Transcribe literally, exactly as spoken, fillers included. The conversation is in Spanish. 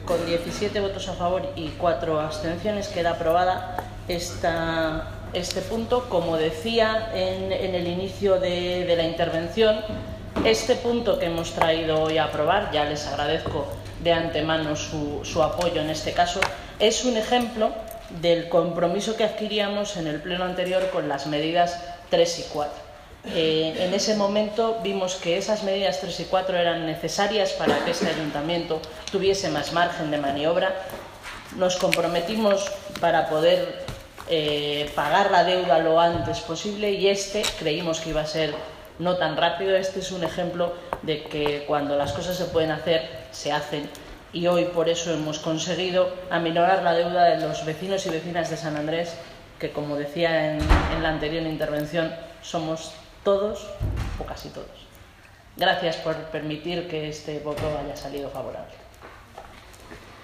con diecisiete votos a favor y cuatro abstenciones, queda aprobada esta, este punto. Como decía en, en el inicio de, de la intervención, este punto que hemos traído hoy a aprobar, ya les agradezco de antemano su, su apoyo en este caso, es un ejemplo del compromiso que adquiríamos en el pleno anterior con las medidas tres y cuatro. Eh, en ese momento vimos que esas medidas tres y cuatro eran necesarias para que este ayuntamiento tuviese más margen de maniobra. Nos comprometimos para poder eh, pagar la deuda lo antes posible y este creímos que iba a ser no tan rápido. Este es un ejemplo de que cuando las cosas se pueden hacer, se hacen. Y hoy por eso hemos conseguido aminorar la deuda de los vecinos y vecinas de San Andrés, que como decía en, en la anterior intervención, somos todos o casi todos. Gracias por permitir que este voto haya salido favorable.